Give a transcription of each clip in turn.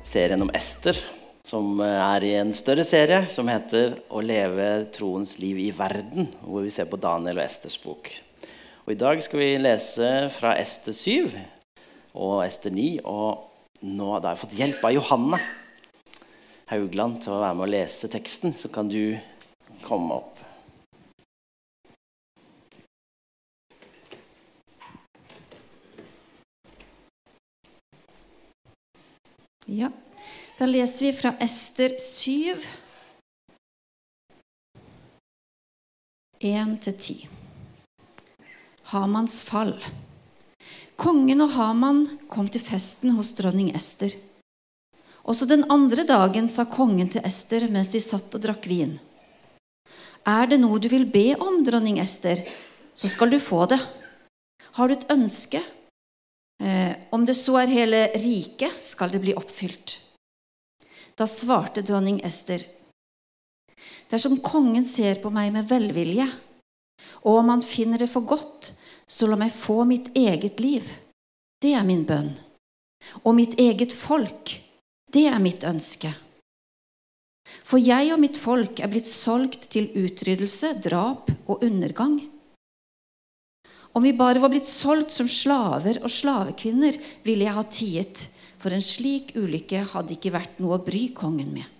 serien om Ester, som I en større serie som heter Å leve troens liv I verden, hvor vi ser på Daniel og Esters bok. Og I dag skal vi lese fra Ester 7 og Ester 9, og nå har jeg fått hjelp av Johanne Haugland til å være med å lese teksten, så kan du komme opp. Ja, da leser vi fra Ester 7, 1-10. Hamans fall. Kongen og Haman kom til festen hos dronning Ester. Også den andre dagen sa kongen til Ester mens de satt og drakk vin. Er det noe du vil be om, dronning Ester, så skal du få det. Har du et ønske? Om det så hele riket, skal det bli oppfylt. Da svarte dronning Ester: Dersom kongen ser på meg med velvilje, og om han finner det for godt, så la meg få mitt eget liv. Det min bønn. Og mitt eget folk, det mitt ønske. For jeg og mitt folk blitt solgt til utryddelse, drap og undergang. Om vi bare var blitt solgt som slaver og slavekvinner, ville jeg ha tiet, for en slik ulykke hadde ikke vært noe å bry kongen med.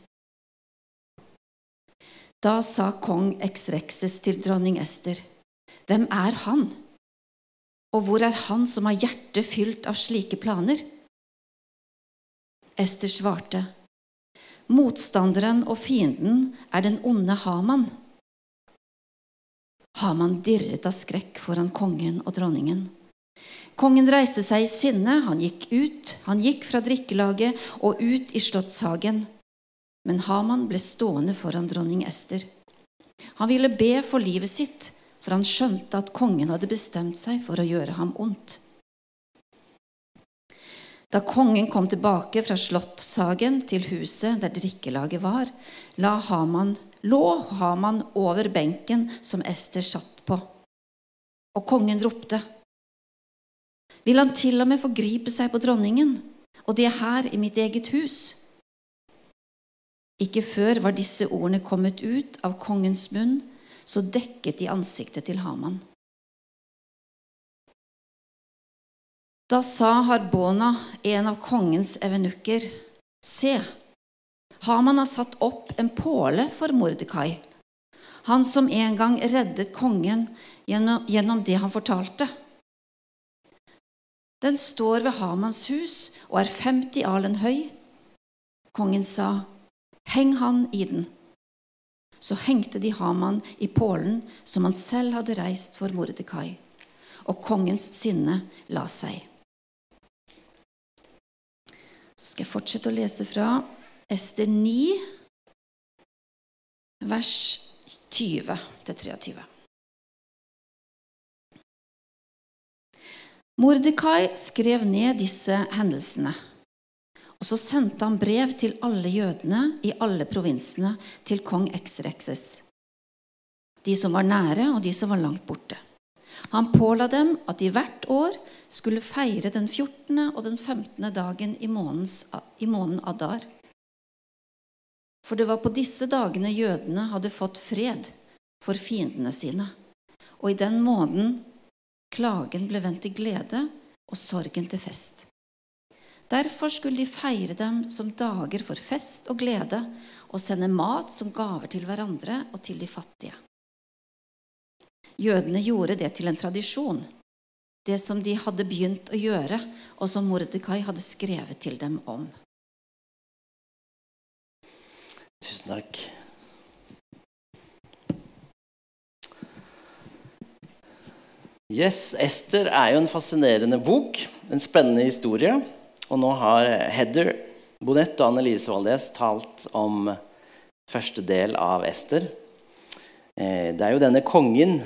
Da sa kong Xerxes til dronning Ester: Hvem han? Og hvor han som har hjertet fylt av slike planer? Ester svarte: Motstanderen og fienden den onde Haman. Haman dirret av skrekk foran kongen og dronningen. Kongen reiste seg I sinne, han gikk fra drikkelaget og ut I slottshagen. Men Haman ble stående foran dronning Ester. Han ville be for livet sitt, for han skjønte at kongen hadde bestemt seg for å gjøre ham ondt. Da kongen kom tilbake fra slottshagen til huset der drikkelaget var, lå Haman over benken som Ester satt på. Og kongen ropte: Vil han til og med forgripe seg på dronningen, og det her I mitt eget hus? Ikke før var disse ordene kommet ut av kongens munn, så dekket de ansiktet til Haman. Da sa Harbona, en av kongens evenukker: Se, Haman har satt opp en påle for Mordekai, han som en gang reddet kongen gjennom det han fortalte. Den står ved Hamans hus og 50 alen høy. Kongen sa: Heng han I den. Så hengte de Haman I pålen som han selv hadde reist for Mordekai, og kongens sinne la seg. Så skal jeg fortsette å lese fra Ester 9, vers 20-23. Mordekai skrev ned disse hendelsene, og så sendte han brev til alle jødene I alle provinsene til kong Xerxes, de som var nære og de som var langt borte. Han påla dem at de hvert år skulle feire den 14. og den 15. dagen I måneden Adar. For det var på disse dagene jødene hadde fått fred for fiendene sine, og I den måneden klagen ble vendt til glede og sorgen til fest. Derfor skulle de feire dem som dager for fest og glede, og sende mat som gaver til hverandre og til de fattige. Jødene gjorde det til en tradisjon, det som de hadde begynt å gjøre, og som Mordekai hadde skrevet til dem om. Tusen takk. Yes, Ester jo en fascinerende bok, en spennende historie, og nå har Heather Bonnet og Annelise Valdez talt om første del av Ester. Det jo denne kongen,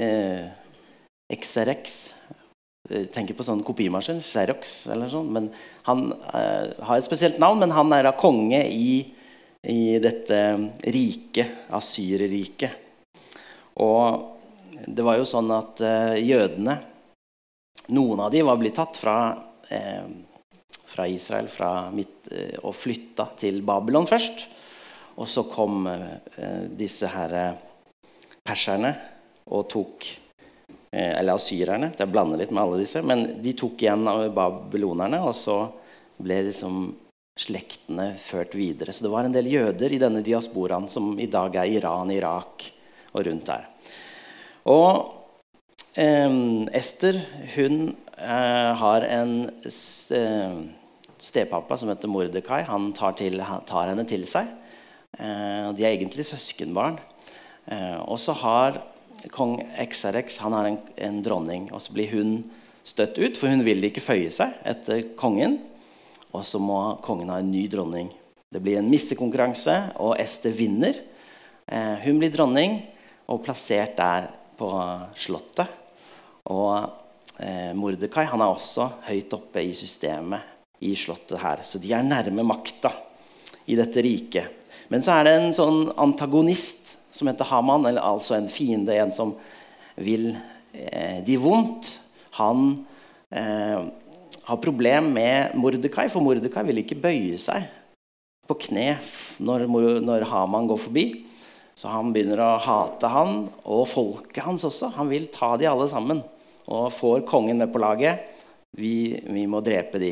Xerxes, jeg tenker på sånn kopimaskin, Xerox eller sånn, men han har et spesielt navn, men han da konge I dette riket, Assyreriket. Og det var jo sånn at jødene, noen av de var blitt tatt fra Israel og flytta til Babylon først. Og så kom disse her perserne og tok, eller assyrerne, det blander litt med alle disse, men de tok igjen av babylonerne, og så ble liksom slektene ført videre. Så det var en del jøder i denne diasporaen som i dag Iran, Irak og rundt der. Og Ester, hun har en stepappa som heter Mordekai. Han tar henne til seg. De egentlig søskenbarn. Og så har kong Xerxes, han har en dronning, og så blir hun støtt ut, for hun vil ikke føye seg etter kongen. Og så må kongen ha en ny dronning. Det blir en missekonkurranse, og Ester vinner. Hun blir dronning og plassert der på slottet. Og Mordekai, han er også høyt oppe i systemet i slottet her. Så de er nærme makta i dette riket. Men så er det en sånn antagonist som heter Haman, eller altså en fiende, en som vil de vondt. Han har problem med Mordekai, for Mordekai vil ikke bøye seg på kne når Haman går forbi. Så han begynner å hate han, og folket hans også. Han vil ta de alle sammen, og får kongen med på laget. Vi må drepe de.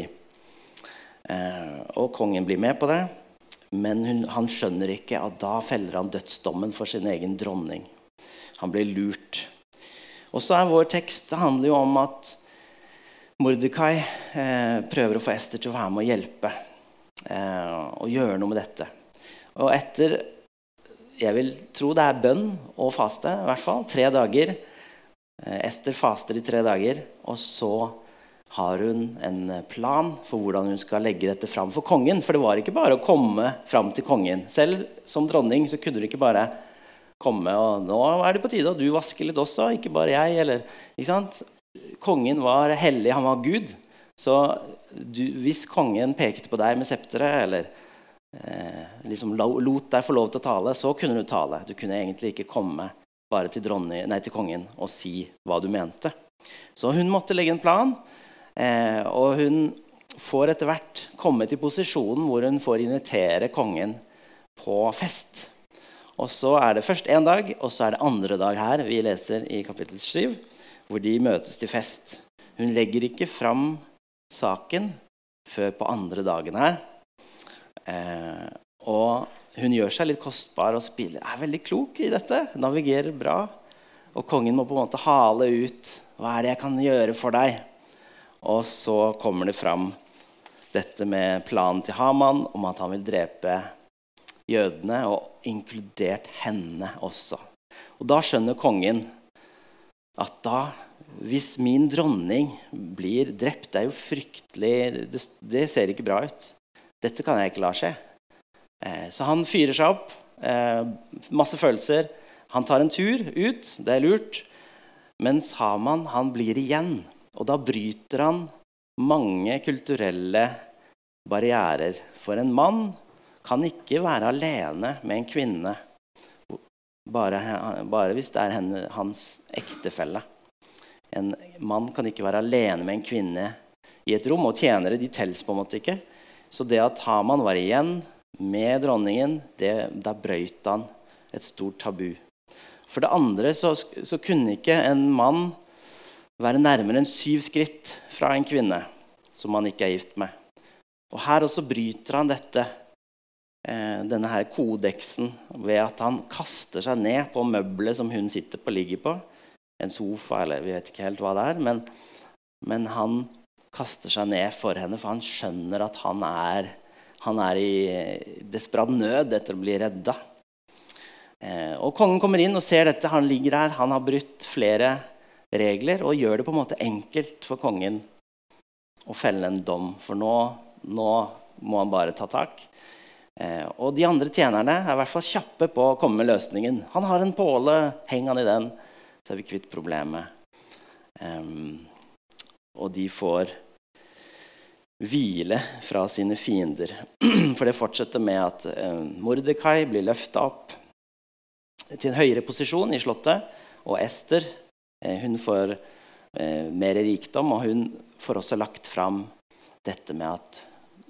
Og kongen blir med på det, men han skjønner ikke at da feller han dødsdommen for sin egen dronning. Han blir lurt. Og så er vår tekst, det handler jo om at Mordekai prøver å få Ester til å være med og hjelpe, og gjøre noe med dette. Og etter, jeg vil tro det er bønn og faste, i hvert fall, 3 dager. Ester faster i 3 dager, og så har hun en plan for hvordan hun skal legge dette fram for kongen. For det var ikke bare å komme fram til kongen. Selv som dronning så kunne du ikke bare komme, og nå er det på tide, og du vasker litt også, ikke bare jeg, eller, ikke sant? Kongen var hellig, han var Gud. Så hvis kongen pekte på deg med septeret, eller liksom lot deg få lov til å tale, så kunne du tale. Du kunne egentlig ikke komme bare til kongen og si hva du mente. Så hun måtte legge en plan, og hun får etter hvert komme til posisjonen hvor hun får invitere kongen på fest. Og så er det først en dag, og så er det andre dag her, vi leser i kapittel 7, hvor de møtes til fest. Hun legger ikke fram saken før på andre dagen her. Og hun gjør seg litt kostbar og er veldig klok i dette, navigerer bra. Og kongen må på en måte hale ut, hva er det jeg kan gjøre for deg? Og så kommer det fram dette med planen til Haman om at han vil drepe jødene, og inkludert henne også. Og da skjønner kongen at hvis min dronning blir drept, det er jo fryktelig, det ser ikke bra ut. Dette kan jeg ikke la skje. Så han fyrer seg opp, masse følelser. Han tar en tur ut, det er lurt. Mens Haman, han blir igjen. Og da bryter han mange kulturelle barrierer. For en mann kan ikke være alene med en kvinne, bare hvis det er hans ektefelle. En mann kan ikke være alene med en kvinne i et rom, og tjenere, de telles på en måte ikke. Så det at Haman var igjen med dronningen, da brøt han et stort tabu. For det andre så kunne ikke en mann være nærmere enn 7 skritt fra en kvinne som han ikke er gift med. Og her også bryter han denne her kodeksen ved at han kaster seg ned på møbelet som hun sitter på, ligger på. En sofa, eller vi vet ikke helt hva det er, men han kaster seg ned for henne, for han skjønner at han er i desperat nød etter å bli redda. Og kongen kommer inn og ser dette, han ligger der, han har brutt flere regler, og gjør det på en måte enkelt for kongen å felle en dom, for nå må han bare ta tak. Og de andre tjenerne er i hvert fall kjappe på å komme med løsningen. Han har en påle, heng han i den, så er vi kvitt problemet. Og de får hvile fra sine fiender. For det fortsetter med at Mordekai blir løftet opp til en høyere posisjon i slottet, og Ester, hun får mer rikdom, og hun får også lagt fram dette med at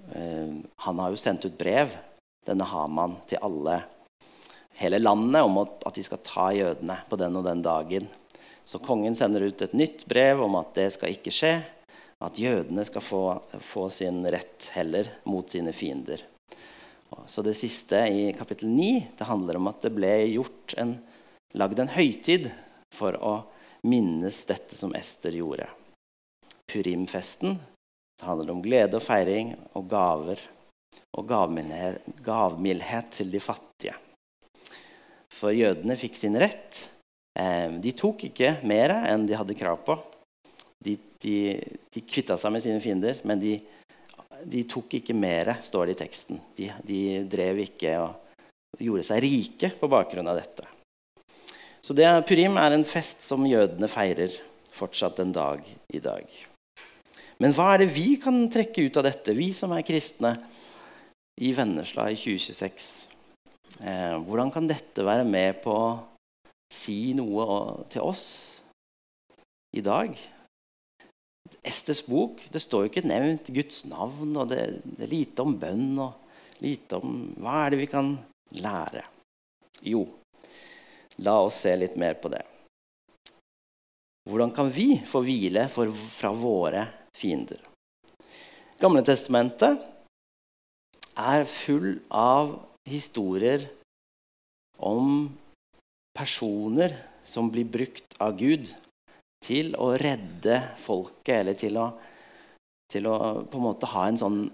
han har jo sendt ut brev, denne Haman, til hele landet om at de skal ta jødene på den og den dagen. Så kongen sender ut et nytt brev om at det skal ikke skje, at jødene skal få sin rett heller mot sine fiender. Så det siste i kapittel 9, det handler om at det ble lagd en høytid for å minnes dette som Ester gjorde. Purimfesten, det handler om glede og feiring og gaver og gavmildhet til de fattige. For jødene fikk sin rett. De tok ikke mer enn de hadde krav på. De kvittet seg med sine fiender, men de tok ikke mer, står det i teksten. De drev ikke og gjorde seg rike på bakgrunn av dette. Så Purim er en fest som jødene feirer fortsatt en dag i dag. Men hva er det vi kan trekke ut av dette, vi som er kristne i Vennesla i 2026? Hvordan kan dette være med på å si noe til oss i dag? Esters bok, det står jo ikke nevnt Guds navn, og det er lite om bønn, og lite om hva er det vi kan lære? Jo, la oss se litt mer på det. Hvordan kan vi få hvile fra våre fiender? Gamle testamentet er full av historier om personer som blir brukt av Gud til å redde folket, eller til å på en måte ha en sånn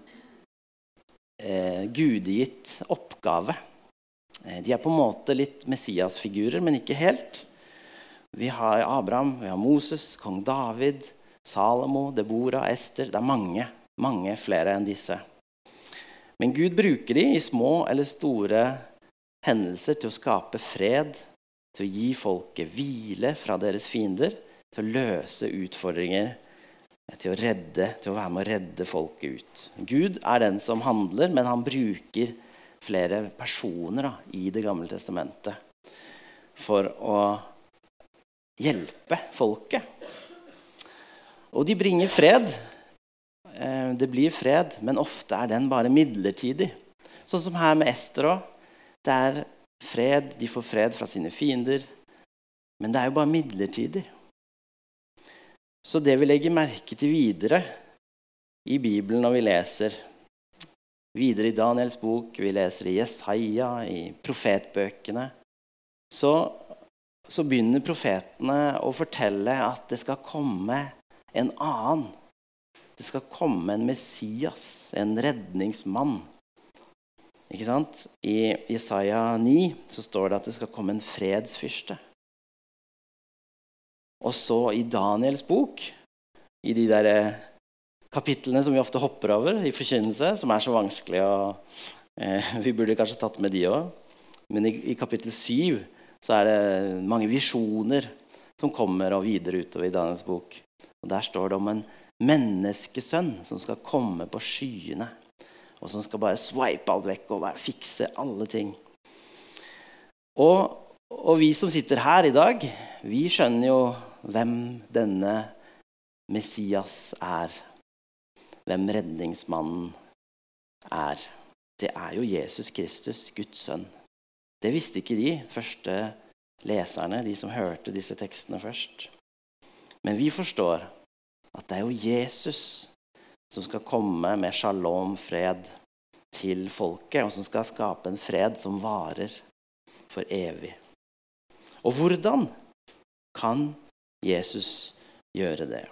gudegitt oppgave. De er på en måte litt messiasfigurer, men ikke helt. Vi har Abraham, vi har Moses, kong David, Salomo, Deborah, Ester. Det er mange flere enn disse. Men Gud bruker de i små eller store hendelser til å skape fred, til å gi folket hvile fra deres fiender, til å løse utfordringer, til å være med å redde folket ut. Gud er den som handler, men han bruker flere personer i Det gamle testamentet for å hjelpe folket. Og de bringer fred. Det blir fred, men ofte er den bare midlertidig. Sånn som her med Ester også. Det er fred, de får fred fra sine fiender, men det er jo bare midlertidig. Så det vi legger merke til videre i Bibelen når vi leser videre i Daniels bok, vi leser i Jesaja, i profetbøkene, så begynner profetene å fortelle at det skal komme en annen. Det skal komme en Messias, en redningsmann. Ikke sant? I Jesaja 9 så står det at det skal komme en fredsfyrste. Og så i Daniels bok, i de der kapitlene som vi ofte hopper over i forkynnelse, som er så vanskelig, og vi burde kanskje tatt med de også. Men i kapittel 7 så er det mange visjoner som kommer og videre utover i Daniels bok. Og der står det om en menneskesønn som skal komme på skyene, og som skal bare swipe alt vekk og fikse alle ting. Og vi som sitter her i dag, vi skjønner jo hvem denne Messias er. Hvem redningsmannen er. Det er jo Jesus Kristus, Guds sønn. Det visste ikke de første leserne, de som hørte disse tekstene først. Men vi forstår at det er jo Jesus som skal komme med shalom, fred, til folket, og som skal skape en fred som varer for evig. Og hvordan kan Jesus gjøre det?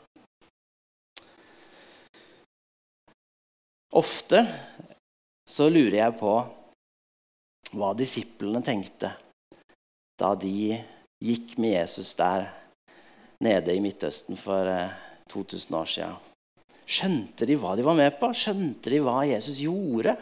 Ofte så lurer jeg på hva disiplene tenkte da de gikk med Jesus der nede i Midtøsten for 2000 år siden. Skjønte de hva de var med på? Skjønte de hva Jesus gjorde?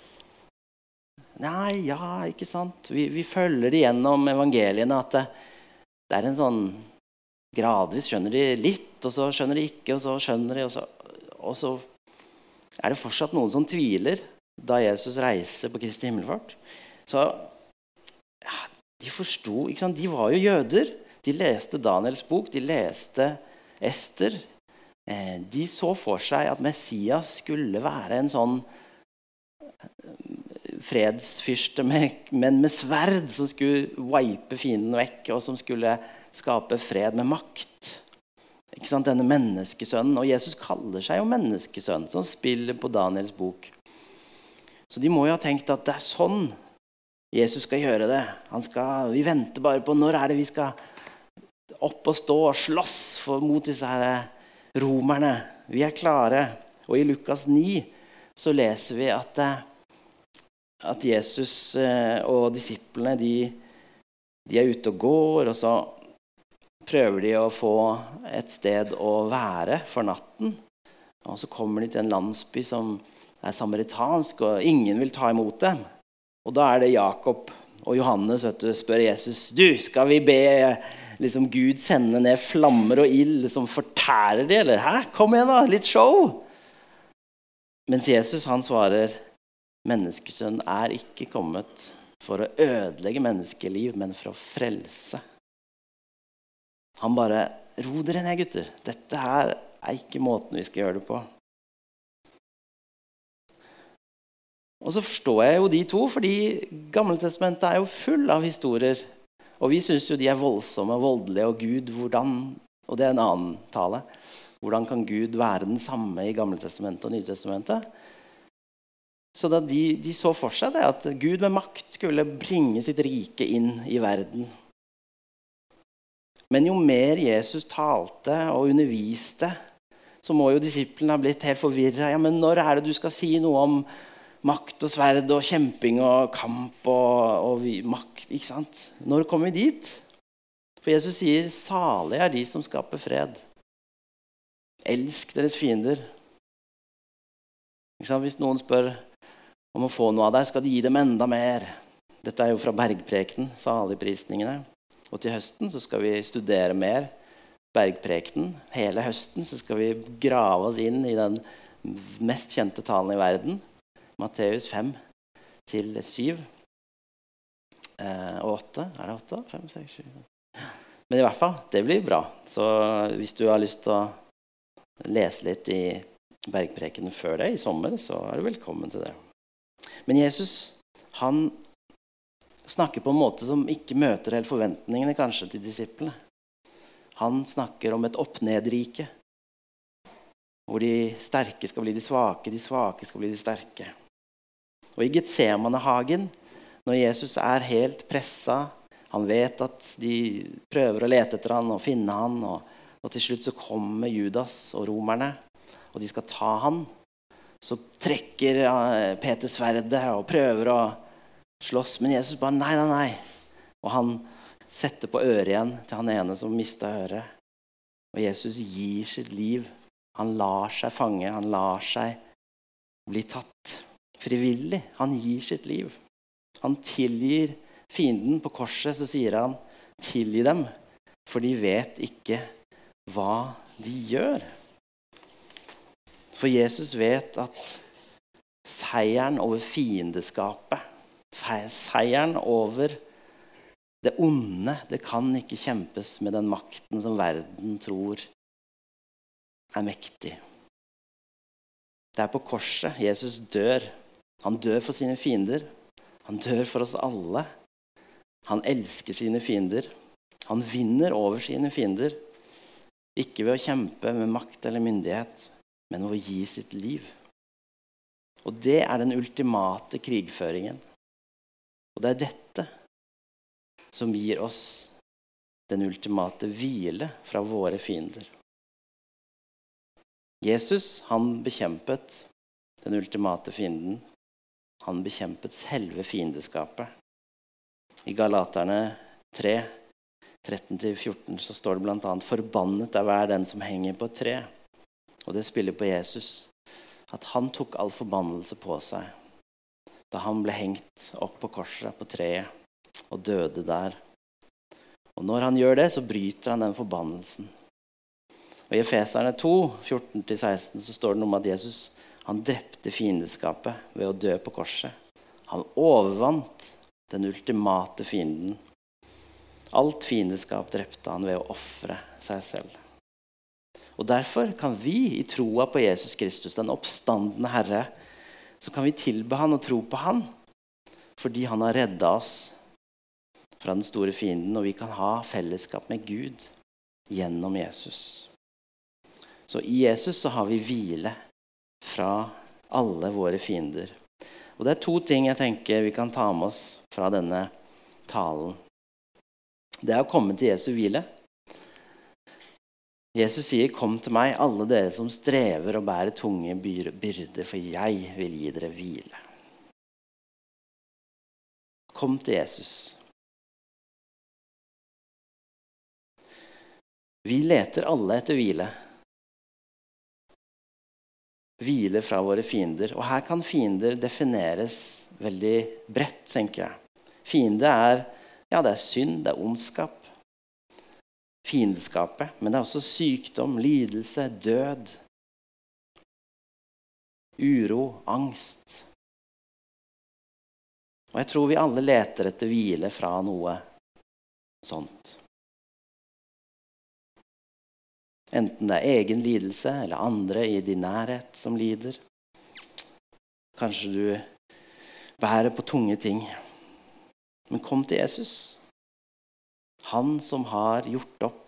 Nei, ja, ikke sant? Vi følger det gjennom evangeliene at det er en sånn gradvis skjønner de litt, og så skjønner de ikke, og så skjønner de, og så er det fortsatt noen som tviler da Jesus reiser på Kristi himmelfart. Så ja, de forstod, ikke sant? De var jo jøder. De leste Daniels bok, de leste Ester. De så for seg at Messias skulle være en sånn fredsfyrste, men med sverd, som skulle wipe fienden vekk, og som skulle skape fred med makt. Ikke sant? Denne menneskesønnen, og Jesus kaller seg jo menneskesønn, som spiller på Daniels bok. Så de må jo ha tenkt at det sånn Jesus skal gjøre det. Vi venter bare på når det vi skal opp og stå og slåss mot disse her romerne. Vi klare. Og i Lukas 9 så leser vi at Jesus og disiplene, de ute og går, og så prøver de å få et sted å være for natten. Og så kommer de til en landsby som samaritansk, og ingen vil ta imot dem. Og da det Jakob og Johannes spør Jesus, skal vi be liksom, Gud sende ned flammer og ild som fortærer de, eller? Hæ? Kom igjen da, litt show! Mens Jesus han svarer, menneskesønnen ikke kommet for å ødelegge menneskeliv, men for å frelse. Han bare, ro dere ned gutter, dette her ikke måten vi skal gjøre det på. Og så forstår jeg jo de to, fordi Gammeltestamentet jo full av historier, og vi synes jo de voldsomme, voldelige, og Gud, hvordan, og det en annen tale, hvordan kan Gud være den samme i Gammeltestamentet og Nytestamentet? Så da de så for seg det, at Gud med makt skulle bringe sitt rike inn i verden. Men jo mer Jesus talte og underviste, så må jo disiplene ha blitt helt forvirret. Ja, men når det du skal si noe om makt og sverd og kjemping og kamp og makt, ikke sant? Når kommer vi dit? For Jesus sier, salig de som skaper fred. Elsk deres fiender. Ikke sant? Hvis noen spør om å få noe av deg, skal du gi dem enda mer. Dette jo fra bergprekenen, saligprisningene. Og til høsten så skal vi studere mer bergprekenen. Hele høsten så skal vi grave oss inn i den mest kjente talen i verden. Matteus 5-7 og 8. Det 8? 5, 6, 7. Men i hvert fall, det blir bra. Så hvis du har lyst til å lese litt i bergprekenen før det, i sommer, så du velkommen til det. Men Jesus, han snakker på en måte som ikke møter helt forventningene kanskje til disiplene. Han snakker om et opp-ned-rike, hvor de sterke skal bli de svake skal bli de sterke. Og i Getsemanehagen, når Jesus helt presset, han vet at de prøver å lete etter han og finne han, og til slutt så kommer Judas og romerne, og de skal ta han, så trekker Peter sverdet og prøver å slåss, men Jesus bare nei. Og han setter på øret igjen til han ene som mistet øret. Og Jesus gir sitt liv. Han lar seg fange, han lar seg bli tatt frivillig. Han gir sitt liv. Han tilgir fienden på korset, så sier han, tilgi dem, for de vet ikke hva de gjør. For Jesus vet at seieren over fiendeskapet, seieren over det onde, det kan ikke kjempes med den makten som verden tror mektig. Det på korset Jesus dør. Han dør for sine fiender. Han dør for oss alle. Han elsker sine fiender. Han vinner over sine fiender. Ikke ved å kjempe med makt eller myndighet, men ved å gi sitt liv. Og det den ultimate krigføringen. Og det dette som gir oss den ultimate hvile fra våre fiender. Jesus, han bekjempet den ultimate fienden. Han bekjempet selve fiendeskapet. I Galaterne 3, 13-14 så står det blant annet, forbannet hver den som henger på et tre. Og det spiller på Jesus. At han tok all forbannelse på seg da han ble hengt opp på korset på treet og døde der. Og når han gjør det, så bryter han den forbannelsen. Og i Efeserne 2, 14-16 så står det noe om at Jesus, han drepte fiendeskapet ved å dø på korset. Han overvant den ultimate fienden. Alt fiendeskap drepte han ved å offre seg selv. Og derfor kan vi i troa på Jesus Kristus, den oppstandende Herre, så kan vi tilbe han og tro på han. fordi han har reddet oss fra den store fienden, og vi kan ha fellesskap med Gud gjennom Jesus. Så i Jesus så har vi hvile fra alle våre fiender. Og det er 2 ting jeg tenker vi kan ta med oss fra denne talen. Det er å komme til Jesu hvile. Jesus sier, kom til meg, alle dere som strever og bærer tunge byrder, for jeg vil gi dere hvile. Kom til Jesus. Vi leter alle etter hvile. Hvile fra våre fiender. Og her kan fiender defineres veldig bredt, tenker jeg. Fiende det er synd, det er ondskap. Fiendskapet, men det er også sykdom, lidelse, død, uro, angst. Og jeg tror vi alle leter etter hvile fra noe sånt. Enten det er egen lidelse, eller andre i din nærhet som lider. Kanskje du bærer på tunge ting. Men kom til Jesus. Han som har gjort opp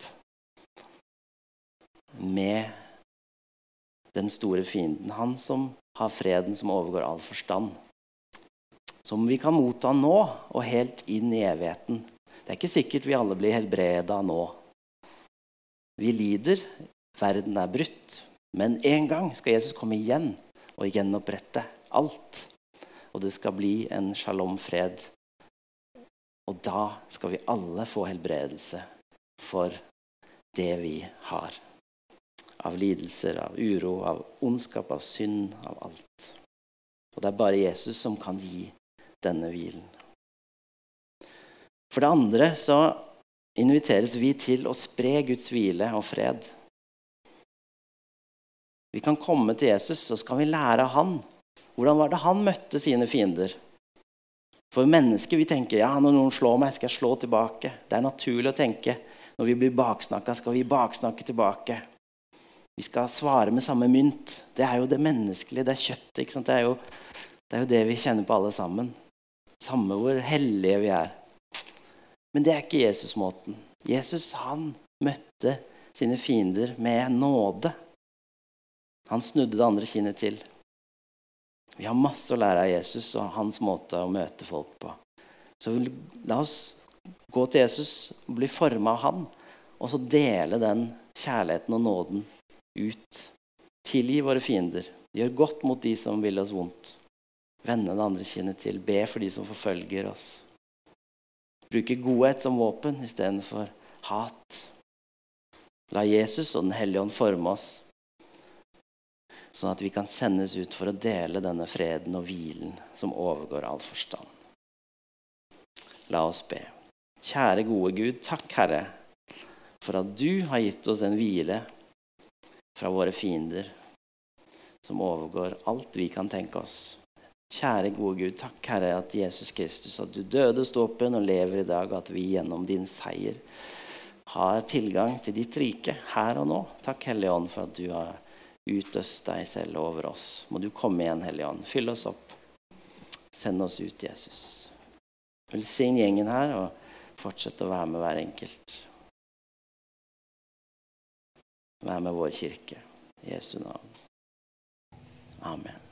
med den store fienden. Han som har freden som overgår all forstand. Som vi kan motta nå og helt inn i evigheten. Det er ikke sikkert vi alle blir helbredet nå. Vi lider, verden er brutt, men en gang skal Jesus komme igjen og gjenopprette alt. Og det skal bli en shalom-fred. Og da skal vi alle få helbredelse for det vi har. Av lidelser, av uro, av ondskap, av synd, av alt. Og det er bare Jesus som kan gi denne hvilen. For det andre så inviteres vi til å spre Guds hvile og fred. Vi kan komme til Jesus, så skal vi lære av han. Hvordan var det han møtte sine fiender? For mennesker, vi tenker, ja, når noen slår meg, skal jeg slå tilbake. Det er naturlig å tenke, når vi blir baksnakket, skal vi baksnakke tilbake. Vi skal svare med samme mynt. Det er jo det menneskelige, det er kjøttet, ikke sant? Det er jo det vi kjenner på alle sammen. Samme hvor hellige vi er. Men det er ikke Jesus-måten. Jesus, han møtte sine fiender med nåde. Han snudde det andre kinnet til. Vi har masse å lære av Jesus og hans måte å møte folk på. Så la oss gå til Jesus og bli formet av han, og så dele den kjærligheten og nåden ut. Tilgi våre fiender. Gjør godt mot de som vil oss vondt. Vende det andre kinnet til. Be for de som forfølger oss. Bruke godhet som våpen i stedet for hat. La Jesus og Den hellige ånd forme oss, sånn at vi kan sendes ut for å dele denne freden og hvilen som overgår all forstand. La oss be. Kjære gode Gud, takk Herre, for at du har gitt oss en hvile fra våre fiender som overgår alt vi kan tenke oss. Kjære gode Gud, takk Herre at Jesus Kristus, at du døde, sto opp igjen og lever i dag, at vi gjennom din seier har tilgang til ditt rike her og nå. Takk Hellige Ånd for at du har utøst deg selv over oss. Må du komme igjen, Hellige Ånd. Fyll oss opp. Send oss ut, Jesus. Velsign gjengen her og fortsett å være med hver enkelt. Vær med vår kirke. I Jesu navn. Amen.